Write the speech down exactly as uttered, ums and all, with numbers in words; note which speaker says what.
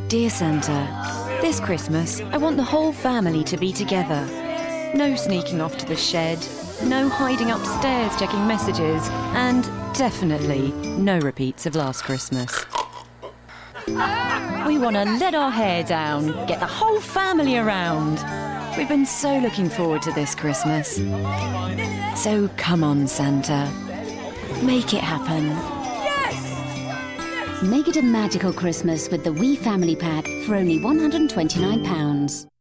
Speaker 1: Dear Santa, this Christmas I want the whole family to be together. No sneaking off to the shed, no hiding upstairs checking messages, and definitely no repeats of last Christmas. We want to let our hair down, get the whole family around. We've been so looking forward to this Christmas. So come on, Santa. Make it happen.
Speaker 2: Make it a magical Christmas with the We Family Pack for only one hundred and twenty-nine pounds.